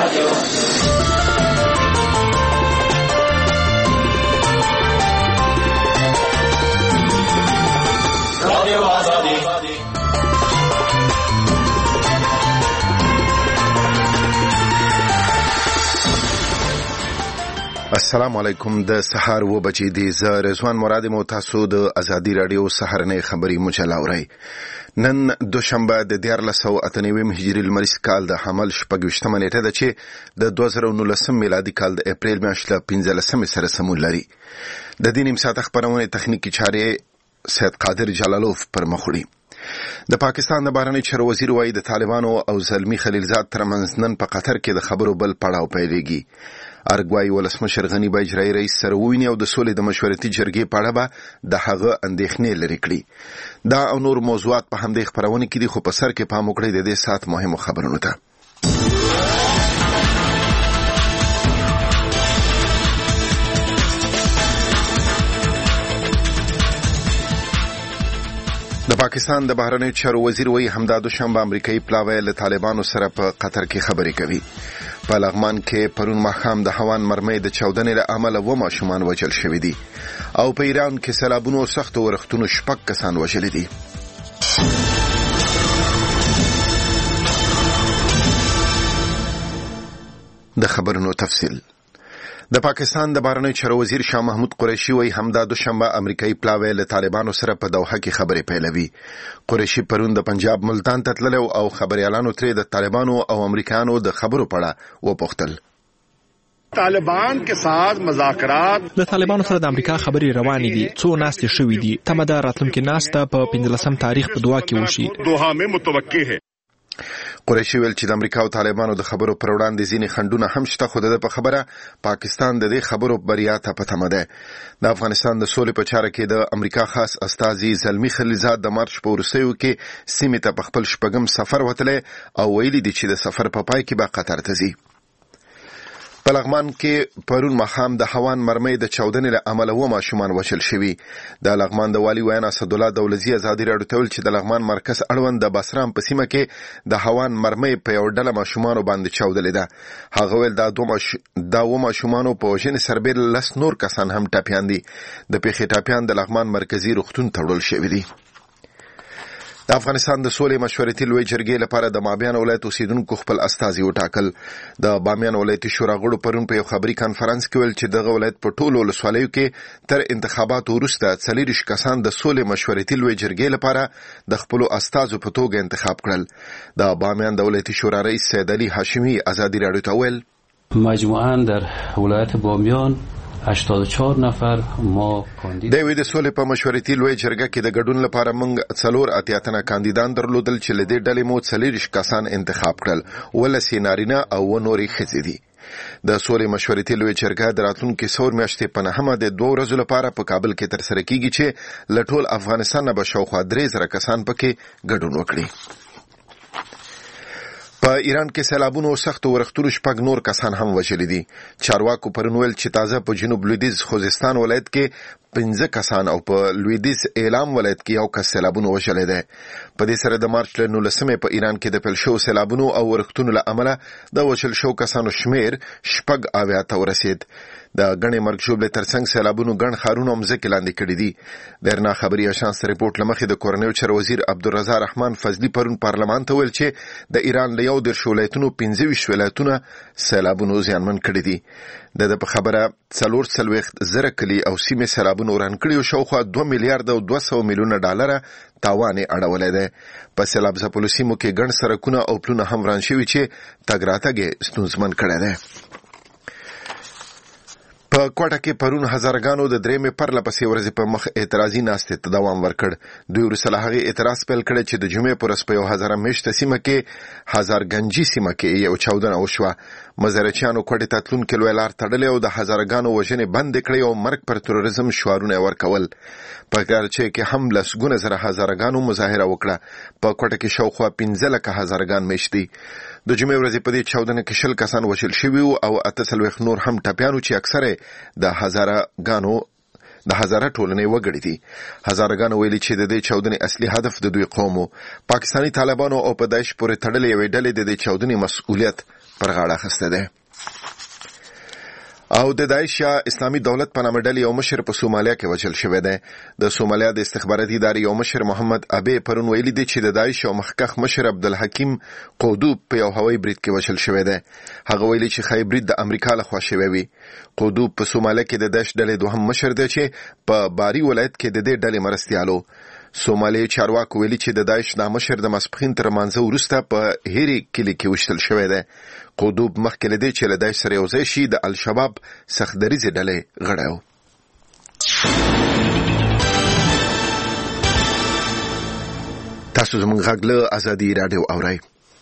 السلام علیکم. د سحر و بچی دی ز رضوان مراد مو تاسو د ازادي رادیو سحرنه خبری مجله اورئ. نن دوشنبه د 1498 هجری لمریز کال د حمل شپږ نیټه ده چې د 2019 میلادي کال د اپریل میاشتې 15 سره سمون لري. د دې نیم ساعت خبرونه تخنیکی چارې سید قادر جلالوف پر مخوړي. د پاکستان د بهرنی چارو وزیر وایي د طالبانو او زلمی خلیلزاد ترمنځ نن په قطر کې د خبرو بل پړاو پیلېږي. ارګوای ولسمشر غنی به اجرایي رئیس سره وویني او د سولې د مشورتي جرګې په اړه به د هغه اندېښنې لرې کړي. دا او نور موضوعات په همدې خبرونه کې دي، خو په سر کې پام وکړئ د دې ساعت مهمو خبرونو ته. د پاکستان د بهرنیو چارو وزیر وایي همدا دوشنبه امریکایي پلاوی له طالبانو سره په قطر کې خبرې کوي. په لغمان کې پرون ماښام د هوان مرمۍ د چاودنې له امله 2 ماشومان وژل شوي دي او په ایران کې سیلابونو او سختو ورښتونو 6 کسان وژلي دي. د خبرونو تفصیل. د پاکستان د بهرنیو چارو وزیر شاه محمود قریشي وایي همدا دوشنبه امریکایي پلاوی له طالبانو سره په دوحه کې خبرې پیلوي. قریشي پرون د پنجاب ملتان ته تللی او خبريالانو ترې د طالبانو او امریکایانو د خبرو په اړه وپوښتل. طالبان के साथ مذاکرات د طالبانو سره د امریکا خبرې روانې دي. څو ناستې شوې دي. تمه ده راتلونکي ناسته په 15 تاریخ په دوحه کې وشي. دوحه में متوقع है. قریشي ویل چې د امریکا او طالبانو د خبرو پر وړاندې ځینې خنډونه هم شته، خو د په خبره پاکستان د دې خبرو بریا ته په تمه ده. د افغانستان د سولې په چاره کې د امریکا خاص استازي زلمی خلیلزاد د مارچ په وروستیو کې سیمې ته په خپل شپږم سفر وتلی او ویلي دي چې د سفر په پای کې به قطر ته ځي. په لغمان کې پرون ماښام د هوان مرمۍ د چاودنې له امله 2 ماشومان وژل شوي. د لغمان د والي ویان اسدالله دولزي ازادي راډیو ته ویل چې د لغمان مرکز اړوند د بسرام په سیمه کې د هوان مرمۍ په یو ډله ماشومانو باندې چاودلې ده. هغه ویل دا 2 ماشومانو په وژنې سربېره 10 نور کسان هم ټپیان دي. د پیښې ټپیان د لغمان مرکزي روغتون ته وړل شوي دي. د افغانستان د سولې مشورتي لوی جرګې لپاره د بامیان ولایت اوسیدونکو خپل استازي وټاکل. د بامیان ولایتي شورا غړو پرون په یو خبري کانفرنس کې ویل چې دغه ولایت په ټولو ولسوالیو کې تر انتخاباتو وروسته 40 کسان د سولې مشورتي لوی جرګې لپاره د خپل استازو په توګه انتخاب کړل. د بامیان د ولایتي شورا رئیس سید علي هاشمي ازادي راډیو ته ویل مجموعاً در ولایت بامیان 84 نفر ما کاندید. د وې د سولې په مشورتي لوی جرګه کې د ګډون لپاره موږ 4 تنه کاندیدان درلودل چې له دې ډلې مو 40 کسان انتخاب کړل. 19 نارینه او 9 ښځې دي. د سولې مشورتي لوی جرګه د راتلونکي ثور میاشتې په 9 د 2 ورځو لپاره په کابل کې ترسره کیږي چې له ټول افغانستان نه به شاوخوا 3000 کسان پکې ګډون وکړي. په ایران کې سیلابونو او سختو ورښتونو 6 نور کسان هم وژلي دي. چارواکو پرون ویل چې تازه په جنوب لویدیځ خوزستان ولایت کې 15 کسان او په لویدیځ اعلام ولایت کې 1 کس سیلابونو وژلی دی. په دې سره د مارچ له 19 په ایران کې د پیل شوو سیلابونو او ورښتونو له امله د وژل شوو کسانو شمیر 86 ته ورسید. د غنې مرګ شوبلې ترڅنګ سیلابونو ګڼ ښارونه مځکې لاندې کړي دي. د رنا خبري اژانس ریپورت لمخې د کورنیو چارو وزیر عبدالرضا رحمان فضلی پرون پارلمان ته ویل چې د ایران له 11 ولایتونو 15 ولایتونه سیلابونو زیانمن کړي دي. د په خبره 440 کلی او سیمې سیلابونو وران کړي او شاوخوا 2 میلیارډ او 200 میلیونه ډالر تاوان اړولې ده. په سیلاب ځپلو سیمو کې ګڼ سړکونه او پلونه هم وران شوي چې تګ راتګ ستونزمن کړی دی. په کوټه کې پرون هزارګانو د درېمې پرلپسې ورځې په مخ اعتراضي ناستې ته دوام ورکړ. دوی وروسته له هغې اعتراض پیل کړی چې د جمعې په ورځ په 1000 میشته سیمه کې هزارګنجي سیمه کې یو چاودنه وشوه. مزارچیانو کوټې ته تلونکي لوی لار تړلې او د هزارګانو وژنې بندې کړې او مرګ پر تروریزم شعارونه ورکول. په ګرچې کې هم لسګونه زره هزارګانو مظاهره وکړه. په کوټه کې شاوخوا 15 لکه هزارګان میشتي. د جمعې ورځې په دې چاودنه کې 20 کسان وژل شوي او 48 نور هم ټپیانو چې اکثره د هزاره ټولنې وګړي دي. هزارګانو ویلي چې د دې چاودنې اصلي هدف د دوی قوم پاکستاني طالبانو او په داعش پورې تړلې یوې ډلې د دې چاودنې مسؤلیت پر غاړه اخیسته ده. او د داعش یا اسلامي دولت په نامه ډلې یو مشر په سومالیا کې وژل شوی دی. د سومالیا د استخباراتي ادارې یو مشر محمد ابي پرون ویلي دی چې د داعش یو مخکښ مشر عبدالحکیم قودوب په یو هوایي برید کې وژل شوی دی. هغه ویلي چې ښایي برید د امریکا لخوا شوی وي. قودوب په سومالیا کې د داعش ډلې دوهم مشر دی چې په باري ولایت کې د دې ډلې مرستیالو. سومالي چارواکو ویلي چې د داعش د مشر د ماسپخین تر مانځه وروسته په هيري کلي کې وشتل شوی دی. قودوب مخکې له دې چې له داعش سره یوځای شي د الشباب سختدریزې ډلې غړی و. تاسو زموږ غږ له ازادي راډیو اورئ.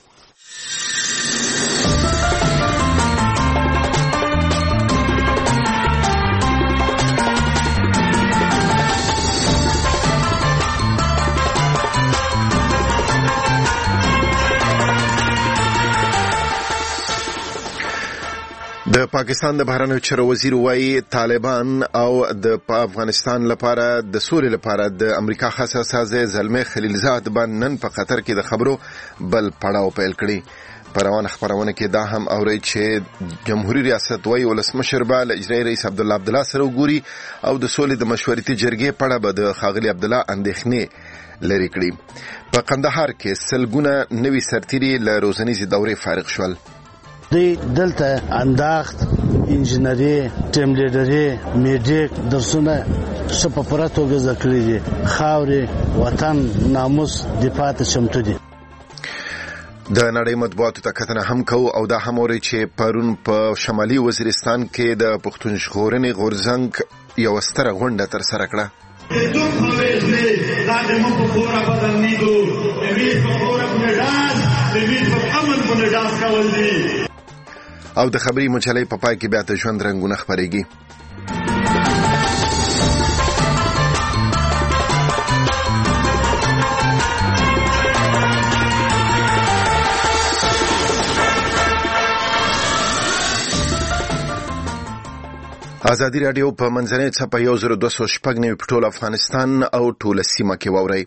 د پاکستان د بهرنیو چارو وزیر وایي طالبان او د افغانستان لپاره د سولې لپاره د امریکا خاص استازی زلمي خلیلزاد باندې نن په قطر کې د خبرو بل پړاو پیل کړی. په روانه خبرونه کې دا هم اوري چې جمهوریت ریاست وایي ولسمشر به له اجرایي رئیس عبدالله سره وګوري او د سولې د مشورتي جرګې په اړه به د ښاغلي عبدالله اندېښنې لرې کړي. په قندهار کې سلګونه نوي سرتیري له روزنیزې دورې فارغ شول. دی دلته انداخت انجینری ټیم لیډري میډیک درسونه شپه پوره توګه زده کړي دي. خاورې وطن ناموس دفاع ته چمتو دي. د نړۍ مطبوعاتو ته کتنه هم کوو او دا هم اوري چې پرون په شمالي وزیرستان کې د پښتون ژغورنې غورځنګ یو ستره غونډه ترسره کړه. او د خبري مچلې په پای کې بیا د ژوند رنگونه خبرېږي. ازادي راډیو په منځنۍ څپه 1206 په ټول افغانستان او ټول سیمه کې واوري.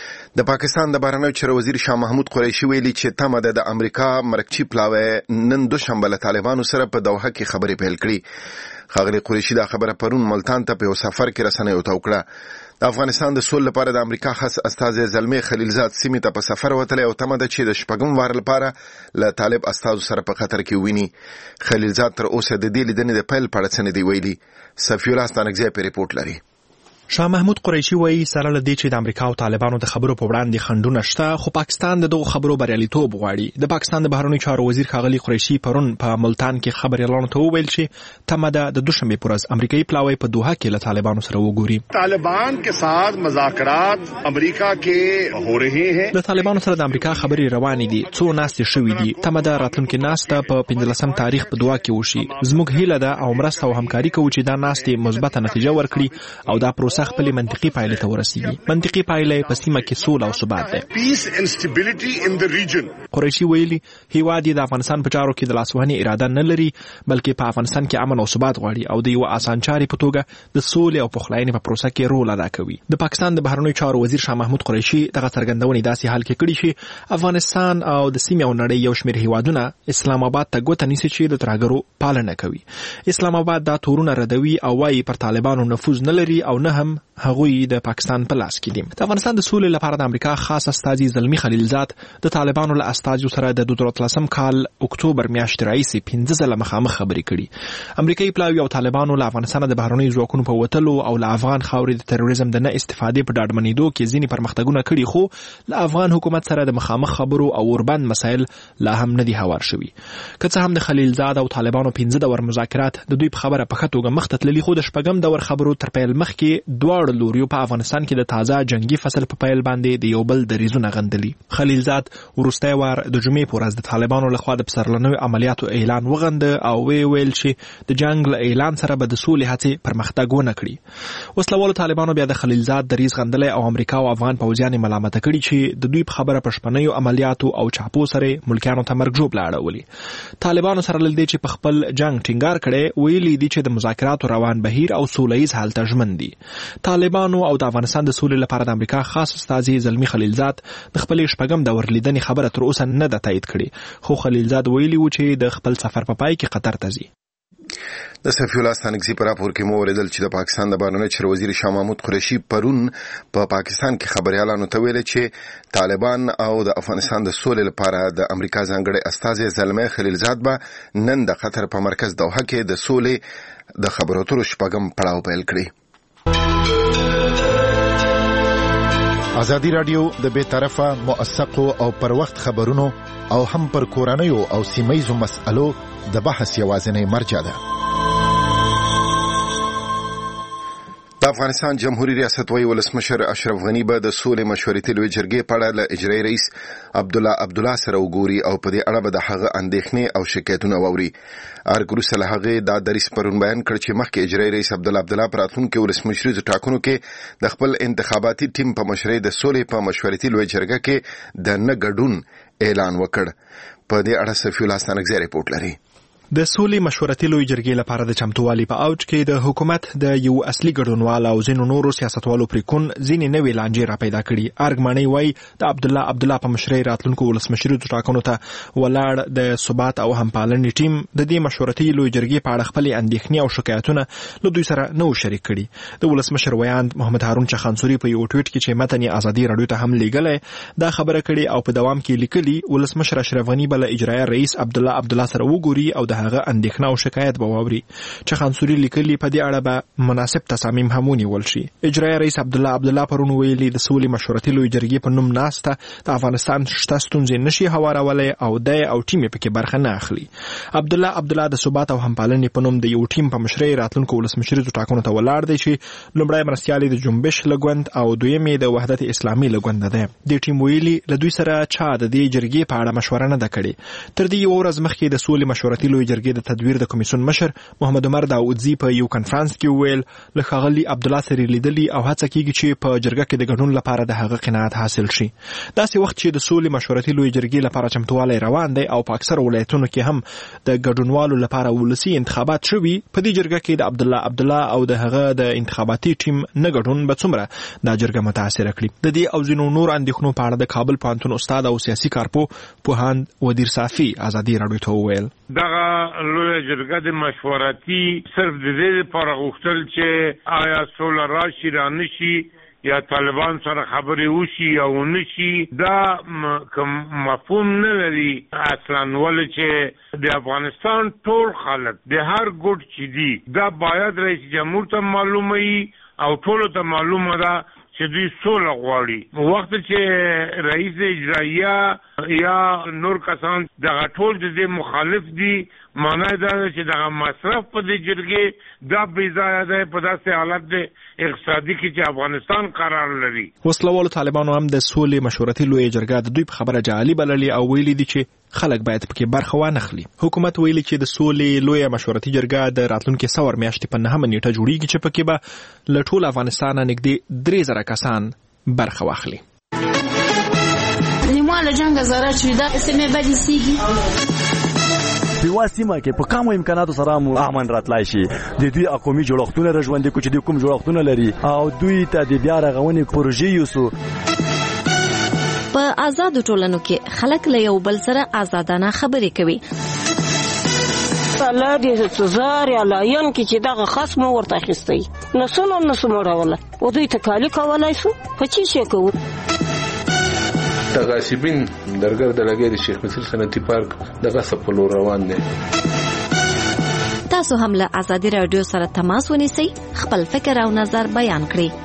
د پاکستان د بهرنیو چارو وزیر شاه محمود قریشي ویلي چې تمه ده د امریکا مرکچی پلاوی نن دوشنبه له طالبانو سره په دوحه کې خبرې پیل کړي. ښاغلي قریشي دا خبره پرون ملتان ته په یو سفر کې رسنیو ته وکړه. د افغانستان د سولې لپاره د امریکا خاص استازی زلمي خلیلزاد سیمې ته په سفر وتلی او تمه ده چې د شپږم وار لپاره له طالب استازو سره په خطر کې وویني. خلیلزاد تر اوسه د دې لیدنې د پیل په اړه څه نه دی ویلي. صفي الله ستانکزی په ریپورټ لري. شاه محمود قریشي وایي سره له دې چې د امریکا او طالبانو د خبرو په وړاندې خنډونه شته، خو پاکستان د دغو خبرو بریالیتوب غواړي. د پاکستان د بهرنیو چارو وزیر ښاغلي قریشي پرون په ملتان کې خبریالانو ته وویل چې تمه ده د دوشنبې په ورځ امریکایي پلاوی په دوحه کې له طالبانو سره وګوري. طالبان के साथ مذاکرات امریکا کې هو رہے ہیں. د طالبانو سره د امریکا خبرې روانې دي، څو ناستې شوې دي. تمه ده راتلونکې ناسته په 15 تاریخ په دوحه کې وشي. زموږ هیله ده او مرسته او همکاري کوو چې دا ناستې مثبته نتیجه ورکړي او دا پروسه خپل منطقي پایله ته ورسیږي. منطقي پایله په سیمه کې سوله او ثبات ده. Peace and stability in the region. قریشي ویلي هیواد د افغانستان په چارو کې د لاسوهنې اراده نه لري، بلکې په افغانستان کې امن او ثبات غواړي او د یو آسان چاري په توګه د سولې او پخلاینې په پروسه کې رول ادا کوي. د پاکستان د بهرنیو چارو وزیر شاه محمود قریشي دغه څرګندونې داسې حال کې کړي چې افغانستان او د سیمې او نړۍ یو شمېر هیوادونه اسلام آباد ته ګوته نیسي چې د ترهګرو پالنه کوي. اسلام آباد دا تورونه ردوي او وايي پر طالبانو نفوذ نه لري او نه هم هغوی د پاکستان په لاس کې دي. د افغانستان د سولې لپاره د امریکا خاص استازي زلمي خلیلزاد د طالبانو له استازو سره د 2013 کال اکتوبر میاشتې راهیسې 15 ځله مخامخ خبرې کړي. امریکایي پلاوي او طالبانو له افغانستان د بهرنیو ځواکونو په وتلو او له افغان خاورې د تروریزم د نه استفادې په ډاډمنېدو کې ځینې پرمختګونه کړي، خو له افغان حکومت سره د مخامخ خبرو او اوربند مسایل لا هم نه دي هوار شوي. که څه هم د خلیلزاد او طالبانو 15 دور مذاکرات د دوی په خبره په ښه توګه مخ ته تللي، خو د شپږم دور خبرو تر پیل مخکې دواړو لوریو په افغانستان کې د تازه جنگي فصل په پیل باندې د یو بل دریځونه غندلي. خلیلزاد وروستی وار د جمعې په ورځ د طالبانو لخوا د پسرلنیو عملیاتو اعلان وغنده او ویل چې د جنگ له اعلان سره به د سولې هڅې پرمختګ ونه کړي. وسلوالو طالبانو بیا د خلیلزاد دریځ غندلی او امریکا او افغان پوځیان یې ملامته کړي چې د دوی په خبره په شپنیو عملیاتو او چاپو سره ملکیانو ته مرګ ژوبله اړولي. طالبانو سره له دې چې په خپل جنگ ټینګار کړی، ویلي دي چې د مذاکراتو روان بهیر او سوله ییز حل ته ژمن دي. طالبانو او د افغانستان د سولې لپاره د امریکا خاص استازي زلمی خلیلزاد د خپل شپږم دور لیدنې خبره تر اوسه نه ده تایید کړې، خو خلیلزاد ویلي و چې د خپل سفر په پای کې قطر ته ځي. د صفی الله ستانکزي په راپور کې مو اوریدل چې د پاکستان د بهرنی چارو وزیر شاه محمود قریشي پرون په پاکستان کې خبريالانو ته ویل چې طالبان او د افغانستان د سولې لپاره د امریکا ځانګړي استازي زلمی خلیلزاد به نن د قطر په مرکز دوحه کې د سولې د خبرو اترو شپږم پړاو پیل کړي. ازادي رادیو د بے طرفه موثقو او پر وخت خبرونو او هم پر کورنیو او سیمایي مسألو د بحث یوازینی مرجع ده. د افغانستان جمهوریت ریاست وی ولسمشر اشرف غنی به د سولې مشورتي لوی جرګې په اړه له اجرایي رئیس عبدالله سره وګوري او په دې اړه به د هغه اندېښنې او شکایتونه واوري. ارګروس له هغه د دریس پرون بیان کړ چې مخکې اجرایي رئیس عبدالله پر راتلونکي ولسمشري ټاکنو کې د خپل انتخاباتي ټیم په مشرۍ د سولې په مشورتي لوی جرګه کې د نه ګډون اعلان وکړ. په دې اړه صفی الله ستانکزي رپورټ لري. د سولې مشورتي لوی جرګې لپاره د چمتووالي په اوج کې د حکومت د یو اصلي ګډونوال او ځینو نورو سیاستوالو پریکون ځینې نوې لانجې را پیدا کړي. ارګماني وای د عبدالله په مشرۍ راتلونکو ولسمشري ټاکنو ته ولاړ د ثبات او همپالنې ټیم د دې مشورتي لوی جرګې په اړه خپل اندېښنې او شکایتونه له دوی سره نو شریک کړي. د ولسمشر ویاند محمد هارون چخانسوري په یو ټویټ کې چې متن ازادي رادیو ته هم لیږلی دا خبره کړي او په دوام کې لیکلي ولسمشر اشرف غنی بل اجرایي رئیس عبدالله سره وګوري او د هغه اندېښنه او شکایت به واوري. چخانسوري لیکلي په دې اړه به مناسب تصامیم هم ونیول شي. اجرایي رئیس عبدالله پرون ویلي د سولې مشورتي لوی جرګې په نوم ناسته د افغانستان شته ستونزې نشي هوارولی او د او ټیم پکې برخه نه اخلي. عبدالله د ثبات او همپالنې په نوم د یو ټیم په مشرۍ راتلونکو ولسمشري ټاکنو ته ولاړ دی چې لومړی مرستیال د جنبش لګوند او دویمې د وحدت اسلامي لګوند ده. د ټیم ویلي له دوی سره چا د دې جرګې په اړه مشوره نه ده کړې. تر دې یو ورځ مخکې د سولې مشورتي لوی جرګې د تدویر د کمیسیون مشر محمد عمر داودزي په یو کانفرنس کې ویل له ښاغلي عبدالله سره لیدلي او هڅه کیږي چې په جرګه کې د ګډون لپاره د هغه قناعت حاصل شي. داسې وخت چې د سولې مشورتي لوی جرګې لپاره چمتووالی روان دی او په اکثر ولایتونو کې هم د ګډونوالو لپاره ولسي انتخابات شوي، په دې جرګه کې د عبدالله او د هغه د انتخاباتي ټیم نه ګډون به څومره دا جرګه متاثره کړي. د دې او ځینو نور اندېښنو په اړه د کابل پوهنتون استاد او سیاسي کارپو پوهاند ودیر صافي ازادي رادیو ته وویل دغه لوی جرګه د مشورتي صرف د دې لپاره غوښتل چې آیا سوله راشي را نشي یا طالبان سره خبرې وشي یا ونشي دا مفهوم نه لري اصلا، ولې چې د افغانستان ټول خلک د هر ګوټ چې دي دا باید رئیس جمهور ته معلومه وي او ټولو ته معلومه ده چې دوی سوله غواړي. وخت چې رئیس اجرائیه یا نور کسان دغه ټول د دې مخالف دي، معنی دا چې دغه مصرف په دې جرګې دا بې ځایه دی په داسې حالت د اقتصادي کې چې افغانستان قرار لري. وسلوالو طالبانو هم د سولې مشورتي لوی جرګه د دوی په خبره جعلي بللي او ویلي دي چې خلک باید پکې برخه وانخلي. حکومت ویلي چې د سولې لوی مشورتي جرګه د راتلونکي سور میاشتې په 9 نیټه جوړیږي چې پکې به له ټول افغانستان نږدې 3000 کسان برخه واخلي. نیمه جنگ زره چې دا سیمه بدی سیږي په واسطه کې په کومو امکاناتو سره مو امن راتلای شي. د دوی اقومي جوړښتونه رژوندې کو چې د کوم جوړښتونه لري او دوی ته د بیا رغونې پروژې یوسو. په آزاد ټولنو کې خلک له یو بل سره آزادانه خبرې کوي. الله دې تزار یا لاین کې چې دغه خاص مو ورته اخیستی نسو راوله او دوی تکالی کولای شو په چی شي کوو. تغاصبین درګر د لګي د شیخ مسعود صنعتي پارک دغه سپلو روان دي. تاسو هم له ازادي رادیو سره تماس ونیسئ، خپل فکر او نظر بیان کړئ.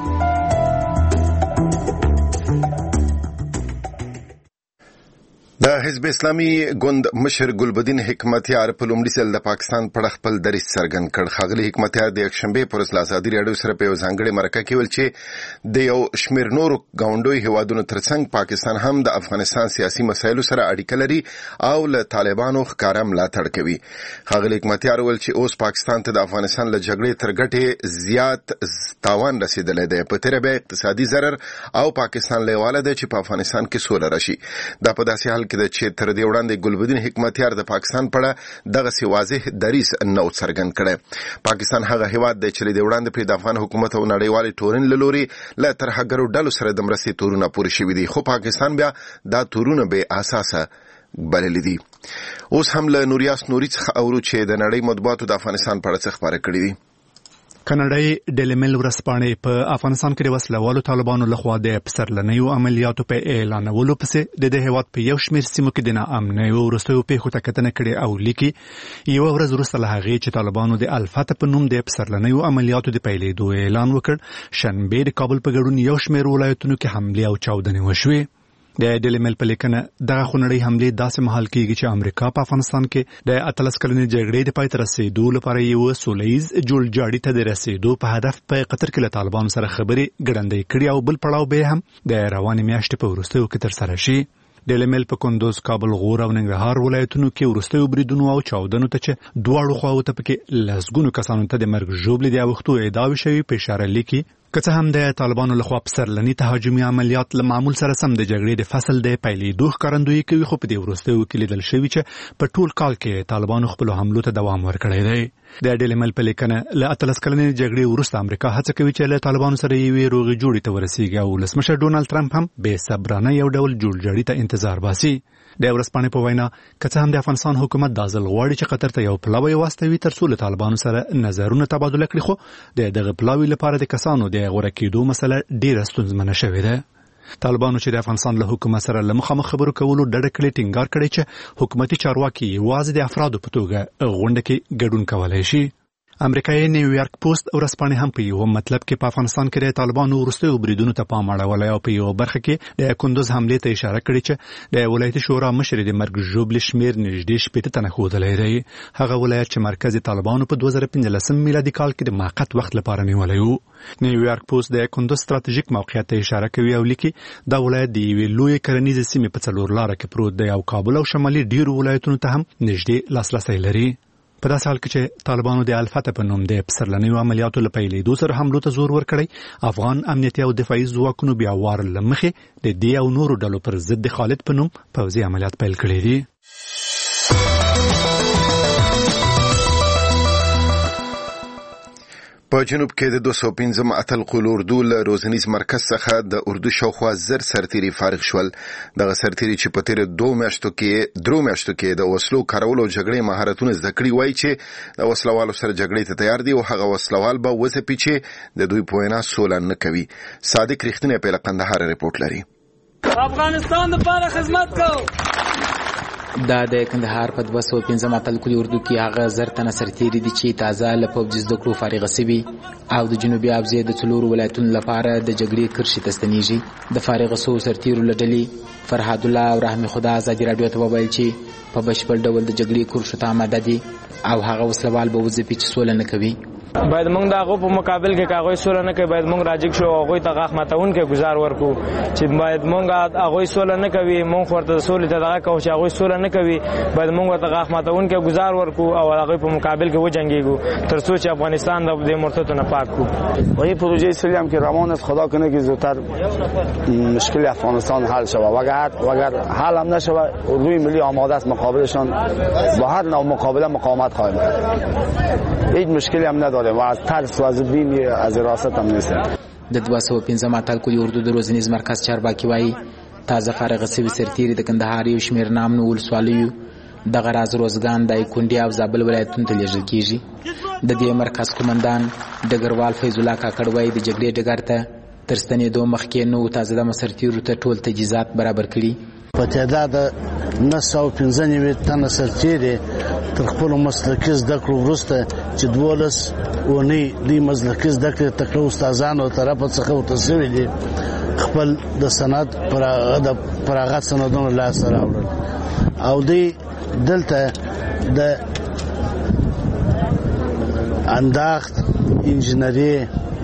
د حزب اسلامي ګوند مشر ګلبدین حکمتیار په لومړي ځل د پاکستان په اړه خپل دریځ څرګند کړ. ښاغلي حکمتیار د یکشنبې پر ورځ ازادي رادیو سره په یو ځانګړي مرکه کې ویل چې د یو شمېر نورو ګاونډیو هیوادونو ترڅنګ پاکستان هم د افغانستان سیاسي مسایلو سره اړیکه لري او له طالبانو ښکاره ملاتړ کوي. ښاغلي حکمتیار ویل چې اوس پاکستان ته د افغانستان له جګړې تر ګټې زیات تاوان رسیدلی دی. په تیره بیا اقتصادي ضرر او پاکستان لیواله دی چې په افغانستان کې سوله راشي. دا په داسې حال کې د چې تر دې وړاندې ګلبدین حکمتیار د پاکستان په اړه دغه واضح دریځ نو څرګند کړی. پاکستان هغه هیواد دی چې د وړاندې په د افغان حکومت او نړیوال ټورن لوري له ترهګرو ډلو سره د مرستې تورونه پوره شوي دي، خو پاکستان بیا دا تورونه به اساسه بللي دي. اوس هم له نوریاس نوري څخه اورو چې د نړۍ مطبوعاتو د افغانستان په اړه څه خبره کړې دي. کاناډای ډیلی میل ورځپاڼې په افغانستان کې د وسلوالو طالبانو لخوا د پسرلنیو عملیاتو په اعلانولو پسې د هیواد په یو شمېر سیمو کې د ناامنیو وروستیو پیښو ته کتنه کړې او لیکي یوه ورځ وروسته له هغې چې طالبانو د الفتح په نوم د پسرلنیو عملیاتو د پیلېدو اعلان وکړ، شنبې د کابل په ګډون یو شمېر ولایتونو کې حملې او چاودنې وشوې. د ډیلی میل په لیکنه دغه خونړۍ حملې داسې مهال کېږي چې امریکا په افغانستان کې د 18 کلنې جګړې د پای ته رسېدو لپاره یو سولیز جوړجاړي ته د رسېدو په هدف په قطر کې له طالبانو سره خبرې ګړندۍ کړي او بل پړاو به هم د روانې میاشتې په وروستیو کې ترسره شي. ډیلی میل په کندوز، کابل، غور او ننګرهار ولایتونو کې وروستیو بریدونو او چاودنو ته چې دواړو خواو ته پکې لسګونو کسانو ته د مرګ ژوبلې د اوښتو ادعاوې شوي په اشاره لیکي. که څه هم د طالبانو لخوا پسرلني تهاجمي عملیات له معمول سره سم د جګړې د فصل د پیلېدو ښکارندویي کوي، خو په دې وروستیو کې لیدل شوي چې په ټول کال کې طالبانو خپلو حملو ته دوام ورکړی دی. د ډیلی میل په لیکنه له 18 کلنې جګړې وروسته امریکا هڅه کوي چې له طالبانو سره یوې روغې جوړې ته ورسیږي او ولسمشر ډونالډ ټرمپ هم بې صبرانه یو ډول جوړجاړي ته انتظار باسي. د ورځپاڼې په وینا که څه هم د افغانستان حکومت دا ځل غواړي چې قطر ته یو پلاوی واستوي تر څو له طالبانو سره نظرونه تبادله کړي، خو د دغه پلاوی لپاره د کسانو د غوره کېدو مسله ډیره ستونزمنه شوې ده. طالبانو چې د افغانستان له حکومت سره له مخامخ خبرو کولو ډډه کړې، ټینګار کړی چې حکومتي چارواکي یوازې د افرادو په توګه غونډه کې ګډون کولی شي. امریکایي نیویارک پوسټ ورځپاڼې هم په یو مطلب کې په افغانستان کې د طالبانو وروستیو بریدونو ته پام اړولی او په یو برخه کې د کندوز حملې ته اشاره کړې چې د ولایتي شورا مشر د مرګ ژوبلې شمېر نږدې 80 تنه ښودلی دی. هغه ولایت چې مرکز طالبانو په 2015 میلادي کال کې د موقت وخت لپاره نیولی و. نیویارک پوسټ د کندوز ستراتیژیک موقعیت ته اشاره کوي او لیکي دا ولایت د یوې لویې کرنیزې سیمې په څلور لاره کې پروت دی او کابل او شمالي ډیرو ولایتونو ته هم نږدې لاسرسی لري. په داسې حال کې چې طالبانو د الفتح په نوم د پسرلنیو عملیاتو له پیلېدو سره حملو ته زور ورکړی، افغان امنیتي او دفاعي ځواکونو بیا وار له مخې د دې او نورو ډلو پر ضد د خالد په نوم پوځي عملیات پیل کړي دي. په جنوب کې د 215 اتل قول اردو له روزنیز مرکز څخه د اردو شاوخوا 1000 سرتیري فارغ شول. دغه سرتیري چې په تیر 2 میاشتو کې د وسلو کارولو جګړې مهارتونه زده کړي وای چې د وسلوالو سره جګړې ته تیار دي او هغه وسلوال به وځپي چې د دوی په وینا سوله نه کوي. صادق ریښتینی په قندهار رپورټ لري. افغانستان لپاره خدمت کوو. دا د کندهار په 215 اتل کلی اردو کې هغه 1000 تنه سرتیري دي چې تازه له پوبجز د کړو فارغ سوي او د جنوبي ابزې د څلورو ولایتونو لپاره د جګړې کرښې ته ستنېږي. د فارغ سو سرتیرو له ډلې فرهاد الله او رحمي خدا ازادي راډیو ته وویل چې په بشپړ ډول د جګړې کرښو ته آماده دي او هغه وسلوال به وځپي چې سوله نه کوي. باید موږ د هغو په مقابل کې هغوی سوله نه کوي، باید موږ راجګ شو هغوی ته غاښ ماتونکی ګزار ورکړو چې باید موږ هغوی سوله نه کوي، موږ ورته د سولې ته دغه کوو چې هغوی سوله نه کوي، باید موږ ورته غاښ ماتونکی ګزار ورکړو او هغوی په مقابل کې وجنګېږو تر څو چې افغانستان د دې مرتدو نه پاک کړو. و این پروژه سولی هم که روان است، خدا کنه که زودتر مشکل افغانستان حل شود و اگر حل هم نشود اردوی ملی آماده است مقابلشان با هر نوع مقابله مقاومت خواهیم کرد. هیچ مشکلی هم نداره و از ترس و از بیم از حراست هم نیست. د 215 اتل کلی اردو د روزنیز مرکز چارواکي وایي تازه فارغ سوي سرتیري د کندهار یو شمېر نامنو ولسوالیو دغه راز روزګان د کونډې او زابل ولایتونو ته لیږل کېږي. د دې مرکز قومندان ډګروال فیض الله کاکړ وایي د جګړې ډګر ته تر ستنېدو مخکې نو تازه دمه سرتیرو ته ټول تجهیزات برابر کړي. په تعداد 995 تنه سرتیري تر خپل مسلکي زده کړو وروسته چې 12 اونۍ د مسلکي زده کړې تکړه استادانو طرفه څخه وتسوي دي خپل د سند پراغت سندونو لاس راوړل او دی دلته د انداخت انجنیری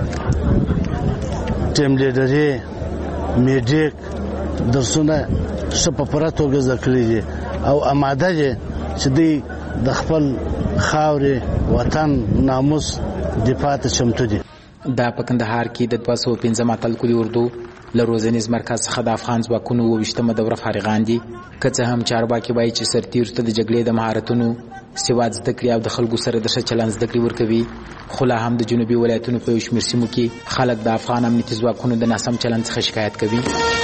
ټیم لیډري میډیک درسونه په پوره توګه زده کړي دي او آماده دي چې دوی د خپل خاورې وطن ناموس دفاع ته چمتو دي. دا په کندهار کې د 215 اتل کلی اردو له روزنیز مرکز څخه د افغان ځواکونو 28مه دوره فارغان دي. که څه هم چارواکي وایي چې سرتیرو ته د جګړې د مهارتونو، سواد زده کړې او د خلکو سره د ښه چلند زده کړې ورکوي، خو لا هم د جنوبي ولایتونو په یو شمېر سیمو کې خلک د افغان امنیتي ځواکونو د ناسم چلند څخه شکایت کوي.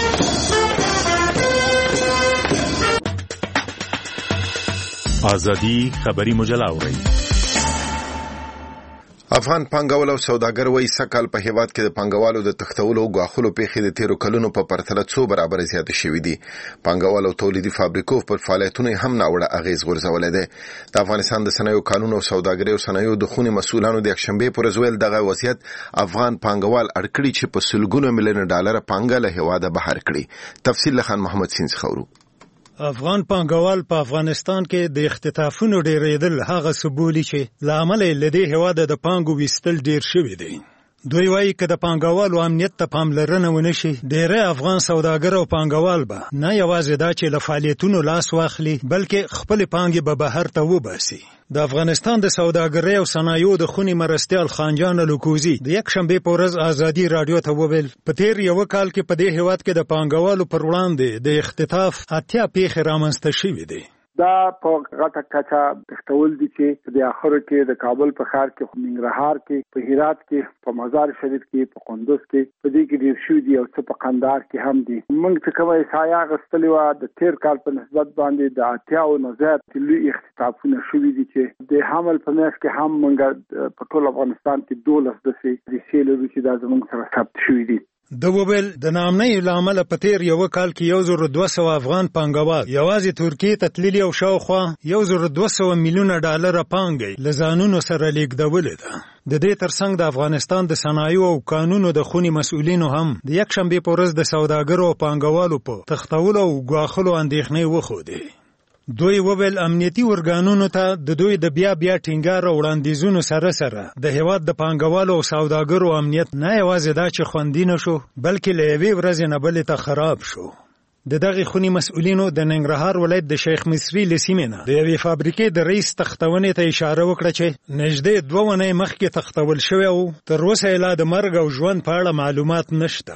ازادي خبري مجله اوري. افغان پانګوال او سوداګر وایي سکهال په هیواد کې د پانګوالو د تښتولو او غاښلو پیښې د تیرو کلونو په پرتله 2 برابر زیات شوې دي. پانګوال او تولیدي فابریکو پر فعالیتونو هم ناوړه اغیز غورځولې ده. د افغانستان د صنایعو قانون او سوداګرۍ او صنایعو د خونې مسؤلانو د یکشنبه پر ورځ ویل دغه وضعیت افغان پانګوال اړکړي چې په سلګونو میلیون ډالر پانګه له هیواده بهر کړي. تفصیل له خان محمد سینځ خورو. افغان پانګوال په افغانستان کې د اختطافونو ډیرېدل هغه سبولي چې لامل لدې هواده د پانګو وستل ډیر شوی دی. دوی وایي که د پانګوالو امنیت ته پاملرنه ونشي، ډېری افغان سوداګر او پانګوال به نه یوازې دا چې له فعالیتونو لاس واخلي بلکې خپل پانګې به بهر ته وباسي. د افغانستان د سوداګرۍ او صنایعو د خونې مرستیال خانجان لوکوزي د یکشنبې په ورځ ازادي رادیو ته وویل په تیر یو کال کې په دې هیواد کې د پانګوالو پر وړاندې د اختطاف 80 پیښې رامنځته شوې دي. دا په غټه کچه تختول دي چې د اخر کې د کابل په ښار کې، ننګرهار کې، په هرات کې، په مزار شریف کې، په قندوز کې، په دې کې ډیر شو دي او څه په قندهار کې هم دي. موږ چې کومه احصایه غستلې و د تیر کال په نسبت باندې د 80 نه زیات لوی اختطافونه شوي دي چې د حمل په میاشت کې هم موږ په ټول افغانستان کې 12 دسې لري چې دا زموږ سره ثبت شوي دي. د وبل د نامنۍ لامل په تیر یو کال کې 1200 افغان پانګوال یوازې ترکیه ته تللي او شاوخوا 1200 میلیون ډالر پانګه لزانونو سره لیږدولې ده. د دې ترڅنګ د افغانستان د صنایعو او قانونو د خونې مسؤلینو هم د یکشنبه په ورځ د سوداګرو او پانګوالو په تښتولو او غاښلو اندېښنې وښودې. دوی وویل امنیتي ورګانونو ته د دوی د بیا ټینګار او وړاندیزونو سره د هیواد د پانګوالو او سوداګرو امنیت نه یوازې دا چې خوندي نشو بلکې له یوې ورځې نه بلې ته خراب شو. د دغه خونی مسؤلینو د ننګرهار ولایت د شیخ مصری لسیمنه د یوې فابریکې د رئیس تختونې ته اشاره وکړه چې نږدې 2 ونې مخکې تختول شوی او تر اوسه لا د مرګ او ژوند په اړه معلومات نشته.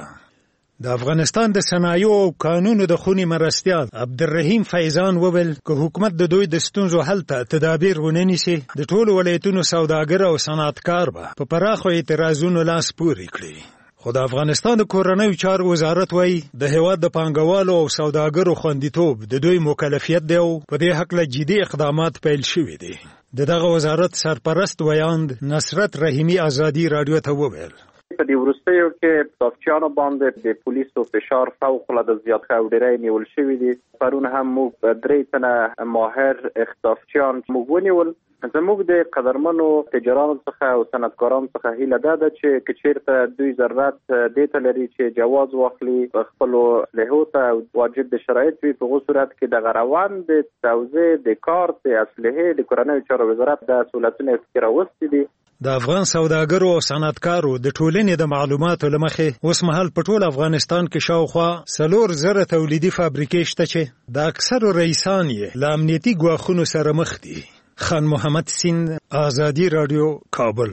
د افغانستان د صنایعو او قانونو د خونې مرستیال عبدالرحیم فیضان وویل که حکومت د دوی د ستونزو حل ته تدابیر ونه نیسي د ټولو ولایتونو سوداګر او صنعتکار به په پراخو اعتراضونو لاس پورې کړي. خو د افغانستان د کورنیو چارو وزارت وایي د هیواد د پانګوالو او سوداګرو خوندیتوب د دوی مکلفیت دی او په دې حق له جدي اقدامات پیل شوي دي. دغه وزارت سرپرست ویاند نصرت رحیمی ازادي رادیو ته وویل په دې وروستیو کې اختطافچیانو باندې د پولیسو فشار فوق العاده زیات ښه او ډېری نیول شوي دي. پرون هم موږ 3 تنه ماهر اختطافچیان موږ ونیول. زموږ د قدرمنو تجارانو څخه او صنعتکارانو څخه هیله ده چې چیرته دوی ضرورت دې ته لري چې جواز واخلي خپلو لهو ته واجب د شرایط وي په هغه صورت کې د غروان د توزیع د کار د اسلحه د کورنیو چارو وزارت د سہولتونو فکر واستي دي. د افغان سوداګرو او صنعتکارو د ټولنې د معلوماتو لمخې اوس مهال په ټول افغانستان کې شاوخوا 4,000 تولیدي فابریکې شته چې د اکثرو رئیسان یې له امنیتي ګواښونو سره مخ دي. خان محمد سین، آزادی رادیو، کابل.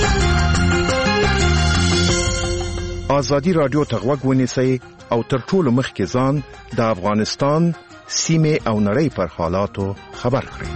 آزادی رادیو ته غوږ ونیسئ او تر ټولو مخکې ځان د افغانستان سیمې او نړۍ پر حالاتو خبر کړئ.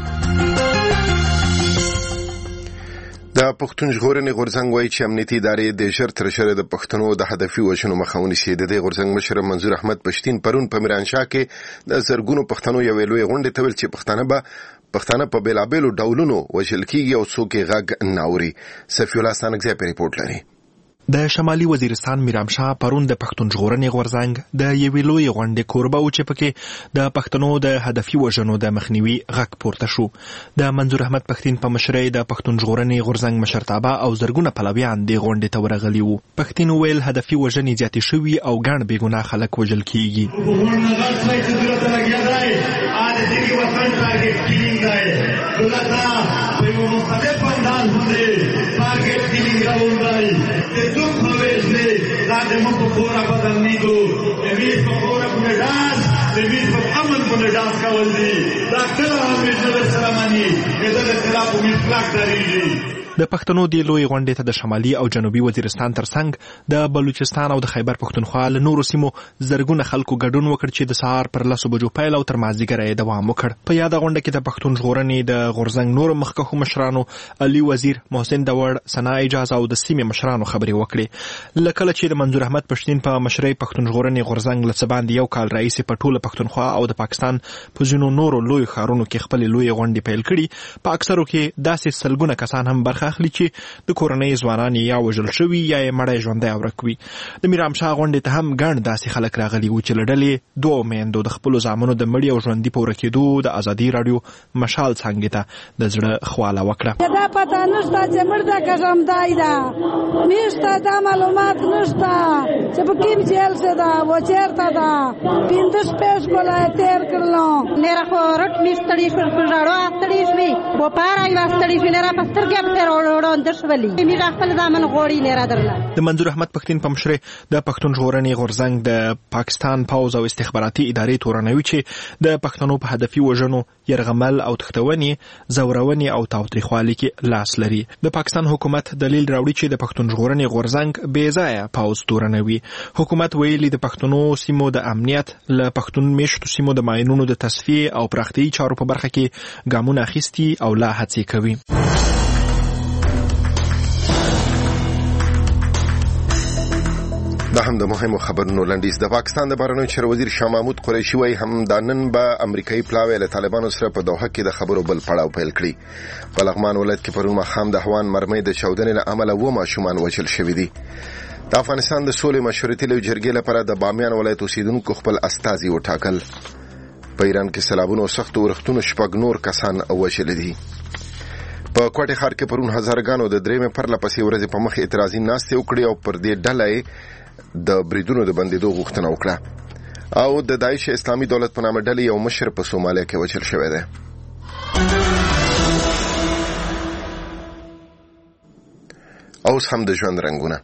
د پښتون ژغورنې غورځنګ وایي چې امنیتي ادارې د ژر تر ژره د پښتنو د هدفي وژنو مخه ونیسي. د دې غورځنګ مشر منظور احمد پښتين پرون په میرانشاه کې د زرګونو پښتنو یوې لویې غونډې ته ویل چې پښتانه په بیلابیلو ډولونو وژل کیږي او څوک یې غږ نه اوري. سفی الله ستانکزی په ریپورت لري. د شمالي وزیرستان میرامشاه پرون د پښتون ژغورنې غورځنګ د یوې لویې غونډې کوربه و چې پکې د پښتنو د هدفي وژنو د مخنیوي غږ پورته شو. د منظور احمد پښتين په مشرۍ د پښتون ژغورنې غورځنګ مشرتابه او زرګونه پلویان د غونډې ته ورغلي وو. پښتين ویل هدفي وژنې زیاتې شوي او ګڼ بې ګناه خلک وژل کیږي. زموږ په خورا بدلنی دو امیز په خورا په ډاس امیز په امن په ډاس کول دي دا کله همیشه سلامانی دغه خلاف امیز پلاک درېږي. د پښتنو د لوی غونډې ته د شمالي او جنوبي وزیرستان ترڅنګ د بلوچستان او د خیبر پښتونخوا له نورو سیمو زرګونه خلکو ګډون وکړ چې د سهار پر 10 بجو پیل او تر مازدیګره یې دوام وکړ. په یاده غونډه کې د پښتون ژغورنې د غورزنګ نور مخکښو مشرانو علي وزیر، محسن داوړ، ثنا اجاز او د سیمې مشرانو خبرې وکړې. لکه چې د منظور احمد پښتين په مشرۍ پښتون ژغورنې غورزنګ له څه باندې یو کال راهیسې په ټوله پښتونخوا او د پاکستان په ځینو نورو لوی ښارونو کې خپلې لویې غونډې پیل کړي، په اکثرو کې داسې سلګونه کسان هم برخه اخلي چې د کورنۍ ځوانان یا وژل شوي یا یې مړی ژوندی ورک وي. د میرامشاه غونډې ته هم ګڼ داسې خلک راغلي وو چې له ډلې دوو میندو د خپلو زامنو د مړي او ژوندي په ورکېدو د ازادي راډیو مشال څانګې ته د زړه خواله وکړه. دا پته نشته چې مړ ده که ژوندی ده، نشته دا معلومات نشته چې په کوم جیل کې ده و چېرته ده. 15 شپې ښکلا یې تېر کړلو. نېره خو رټ مې ستړي شول، په ژړو ستړي شوې، بوپاره یې ستړي شوې، نېره په سترګې پسې ړونده شولې. مې خپل زامن غوړي نېره درله. د منظور احمد پښتين په مشرۍ د پښتون ژغورنې غورزنګ د پاکستان پوځ او استخباراتي ادارې تورنوي چې د پښتنو په هدفي وژنو، یرغمل او تښتونې، زورونې او تاوتریخوالي کې لاس لري. د پاکستان حکومت دلیل راوړي چې د پښتون ژغورنې غورزنګ بې ځایه پوځ تورنوي. حکومت ویلي د پښتنو سیمو د امنیت، له پښتون میشتو سیمو د ماینونو د تصفیې او پراختیايي چارو په برخه کې ګامونه اخیستي او لا هڅې کوي. دا هم د مهمو خبرونو لنډیز. د پاکستان د بهرنیو چارو وزیر شاه محمود قریشي وايي هم دا نن به امریکایي پلاوی له طالبانو سره په دوحه کې د خبرو بل پړاو پیل کړي. په لغمان ولایت کې پرون ماښام د هوان مرمۍ د چاودنې له امله 2 ماشومان وژل شوي دي. د افغانستان د سولې مشورتي لوی جرګې لپاره د بامیان ولایت اوسیدونکو خپل استازي وټاکل. په ایران کې سیلابونو او سختو ورښتونو 6 نور کسان وژل دي. په کوټه ښار کې پرون هزارګانو د درېمې پرلپسې ورځې په مخ اعتراضي ناستې وکړې او پر دې ډله د بریدونو د بندیدو غوښتنه وکړه او د داعش اسلامي دولت په نامه ډلې یو مشر په سومالیا کې وژل شوی دی. اوس هم د ژوند رنګونه.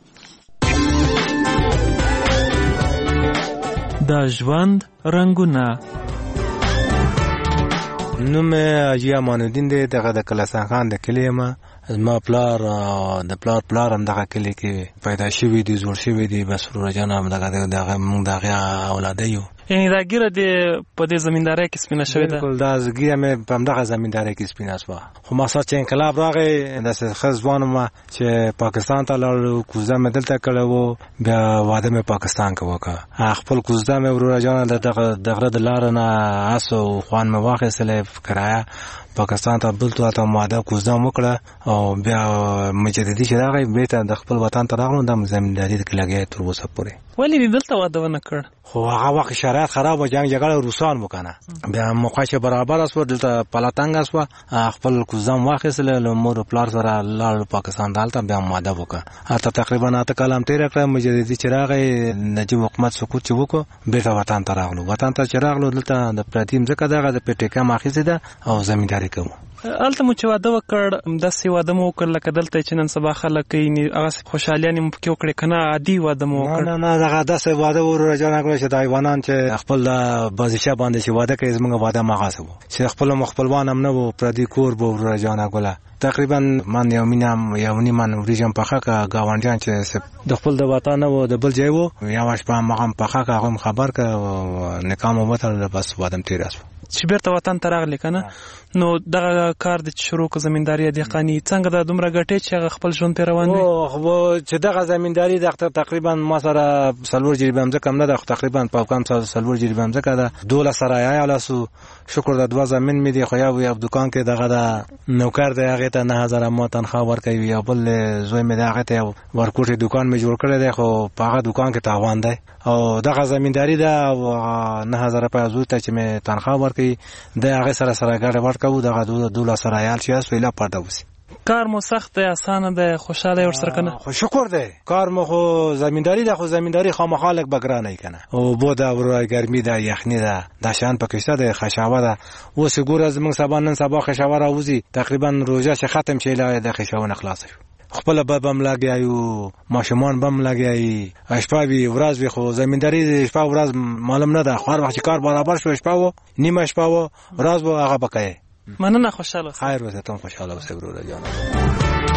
د ژوند رنګونه. نوم حاجي امان الدین دی، دغه د کلاسان خان د کلی ما. زما پلار د پلار هم دغه کلی کې پیدا شوی دی، زوړ شوی دی. بس ورور جان هم دغه موږ دغه اولاد یو. یعنی دا ګیره د په دې زمیندارۍ کې سپینه شوې ده. بالکل دا ګیره مې په همدغه زمیندارۍ کې سپینه شوه. خو ما سره چې انقلاب راغی داسې ښه ځوان وم چې پاکستان ته لاړو، کوزده مې دلته کړی و، بیا واده مې پاکستان کې وکړه. خپل کوزده مې ورور جان د غره د لارې نه اس او خوان مې واخیستلی کرایه پاکستان ته بل ته واده کوزده وکړه او بیا مجددي چې راغی بیرته د خپل وطن ته راغلم. د زمینداري کې لګیا تر اوسه پورې. ولې دې دلته واده ونه کړ؟ خو هغه وخت شرایط خراب و، جنگ جګړه روسان وکنه. بیا موقع چې برابر اسو دلته پلاتنګ اسو خپل کوزم واخیستل له مور پلار سره لاړ پاکستان دالته بیا ماده وکړه. اته تقریبا 8 کلام تیر کړ. مجددي چې راغی نجیب حکومت سقوط چې وکړو، بیرته وطن ته راغلو. وطن ته چې راغلو دلته د پرتیم ځکه دغه د پټیکا ماخیزه ده او زمینداری کوم. الته مو چې واده وکړ داسې واده مو وکړ لکه دلته چې نن سبا خلک کوي هغه خوشحالي مو پکې وکړې کنه عادي واده مو وکړ؟ نه دغه داسې واده ورور جان کړو چې د حیوانان چې خپل بازیشه باندې چې واده کوي زموږ واده ماغاسه وو چې خپل مخبلوان هم نه وو پردي کور به ورور جان کړه. تقریبا من یو من وريجم پخه کا گاونډیان چې د خپل د وطن او د بل ځای وو یو شپه مغم پخه کا هم خبر کا نکام وته بس وادم تیراس چې بیرته وطن ته راغلی کنه. نو دغه کار د شروع ک زمینداری د قانی څنګه د دومره ګټې چې خپل ژوند په روان دي. خو چې دغه زمینداری د تقریبا ما سره سلور جریبه هم کم نه ده، تقریبا په کم سلور جریبه هم ده. دوله سره یا لاسو شکر د دوا زمين می دی خو یو دکان کې دغه د نوکر دی هغه ته 9000 ما تنخواه ورکوي. یا بل زوی می دغه ته ورکوټي دکان می جوړ کړی دی خو په هغه دکان کې تاوان دی او دغه زمینداری ده 9000 په زوی ته چې می تنخواه ورکوي د هغه سره ګډه ورکو دغه دوله سره یال شي اسو اله پرده وسی. کار مو سخت دی، اسانه دی، خوشاله ور سره کنه؟ خو شکر دی. کار مو خو زمینداری ده، خو زمینداری خامخالک بګرانه کنه او بوده ورای ګرمي ده، یخنی ده، د شان پکشته ده، خشاوه ده. اوس ګور از موږ سبا نن سبا خشاوه راوځي تقریبا روزه چې ختم شي لا د خشاوه خلاص شي. خپل بم لاګیایو ماشومان بم لاګیای اشپاوی ورځ وی خو زمینداری شپه ورځ معلوم نه ده. خو وخت کار برابر شو شپه و نیمه شپه و ورځ و هغه بکای. مننه، خوشاله خیر وته تم خوشاله اوسه ورور جان.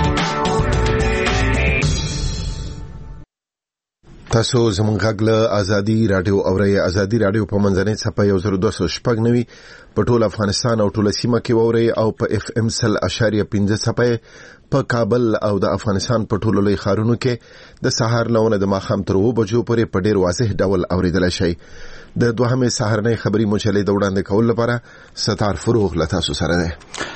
تاسو زموږ غږ له ازادي رادیو اورئ. ازادي رادیو په منځنۍ څپه 1290 په ټول افغانستان او ټول سیمه کې اورئ او په اف ام 100.5 څپه په کابل او د افغانستان په ټولو لوی ښارونو کې د سهار نه د ماښام تر 2 بجو پورې په ډیر واضح ډول اوریدلای شئ. د دوهمې سهارنۍ خبري مجلې د وړاندې کولو لپاره ستار فروغ له تاسو سره ده.